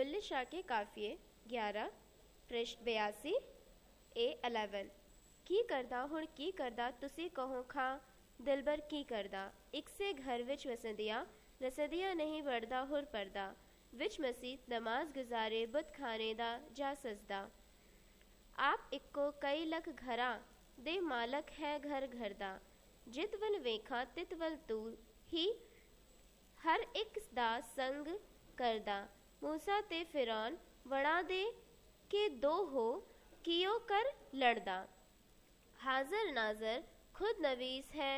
बुल्ले शाह के काफिए 11 पृष्ठ 82 A11 की करदा हुण की करदा तुसी कहो खां दिलबर की करदा एक से घर विच वसदियां रसदियां नहीं वड़दा हुर परदा विच मसीत नमाज गुजारे बुत खाने दा जा सजदा आप इक्को कई लख घरां दे मालक है घर घर दा जित वल वेखा तित वल तू ही हर एक दा संग करदा मूसा ते फिरौन वड़ा दे के दो हो कियो कर लड़दा हाजर नाजर खुद नवीस है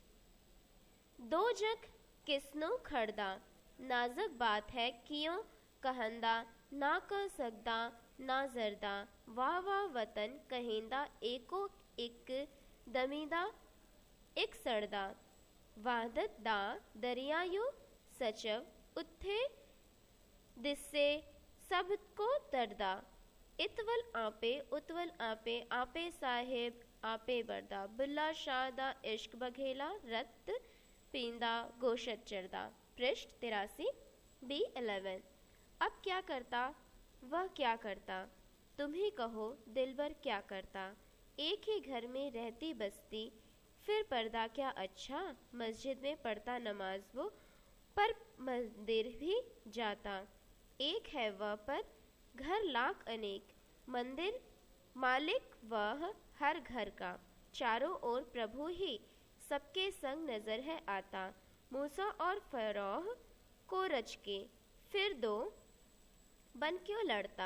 दो जग किसनो खड़दा नाजुक बात है कियो कहंदा ना कह सकदा ना जरदा वाह वाह वतन कहेंदा एको एक दमीदा एक सड़दा वादत दा दरियायो सचव उत्थे दिस्से सब को दरदा इतवल आपे आपे साहिब आपे बरदा बुल्ला शाह दा इश्क बघेला रत पींदा गोशत चरदा पृष्ठ 83 B11 अब क्या करता वह क्या करता तुम ही कहो दिलबर क्या करता एक ही घर में रहती बसती फिर पर्दा क्या अच्छा मस्जिद में पढ़ता नमाज वो पर मंदिर भी जाता एक है वह पर घर लाख अनेक मंदिर मालिक वह हर घर का चारों ओर प्रभु ही सबके संग नजर है आता मूसा और फरोह को रच के फिर दो बन क्यों लड़ता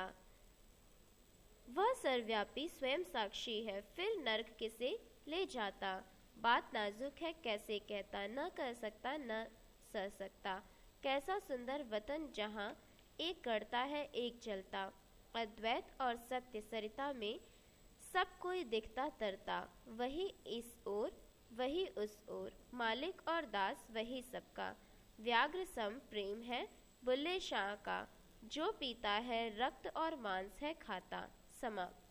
वह सर्वव्यापी स्वयं साक्षी है फिर नर्क किसे ले जाता बात नाजुक है कैसे कहता न कह सकता न सह सकता कैसा सुंदर वतन जहाँ एक गढ़ता है एक जलता अद्वैत और सत्य सरिता में सब कोई दिखता तरता वही इस ओर वही उस ओर मालिक और दास वही सबका व्याघ्र सम प्रेम है बुल्ले शाह का जो पीता है रक्त और मांस है खाता समाप्त।